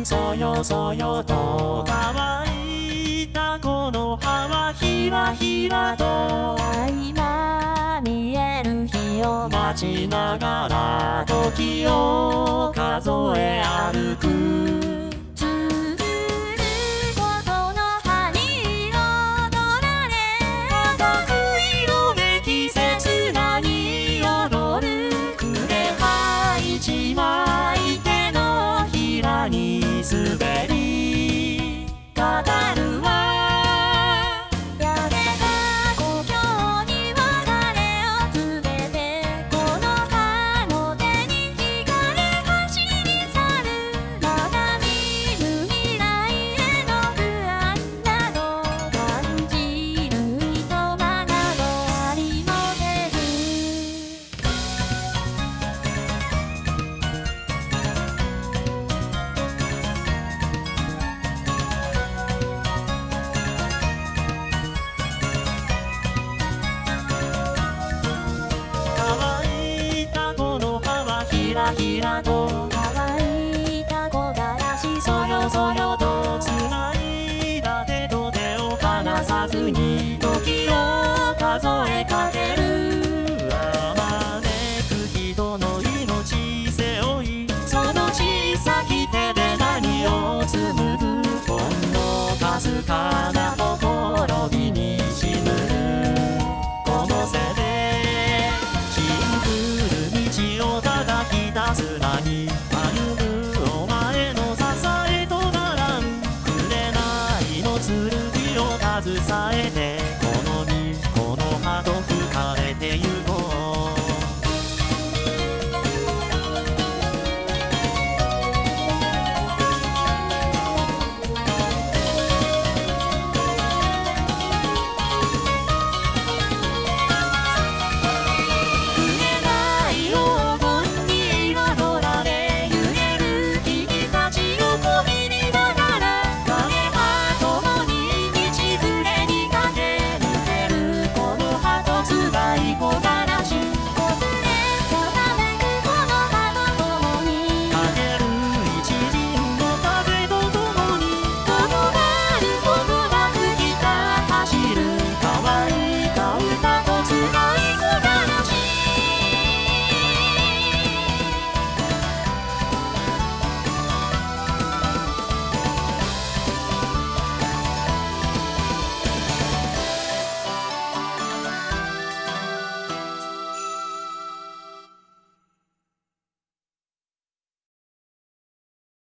そよそよと乾いたこの葉はひらひらと今見える日を待ちながら時を数え歩く作ることの葉に彩られ赤く色め季節何踊るくれ葉一枚手のひらに滑りかかるわ焼けた故郷に別れを告げてこの葉の手に惹かれ走り去るまだ見ぬ未来への不安など感じるいとまなどありもせず乾いたこの葉はひらひらと